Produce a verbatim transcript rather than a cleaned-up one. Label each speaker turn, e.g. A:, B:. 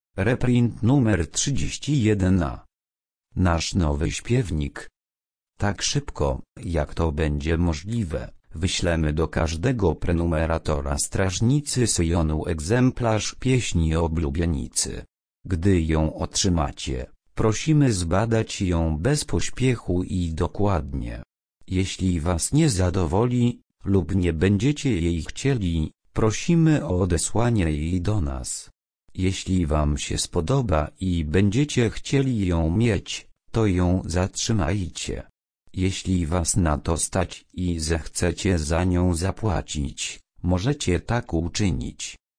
A: Reprint numer trzydzieści jeden a. Nasz nowy śpiewnik. Tak szybko, jak to będzie możliwe, wyślemy do każdego prenumeratora Strażnicy Syjonu egzemplarz pieśni Oblubienicy. Gdy ją otrzymacie, prosimy zbadać ją bez pośpiechu i dokładnie. Jeśli was nie zadowoli, lub nie będziecie jej chcieli, prosimy o odesłanie jej do nas. Jeśli wam się spodoba i będziecie chcieli ją mieć, to ją zatrzymajcie. Jeśli was na to stać i zechcecie za nią zapłacić, możecie tak uczynić.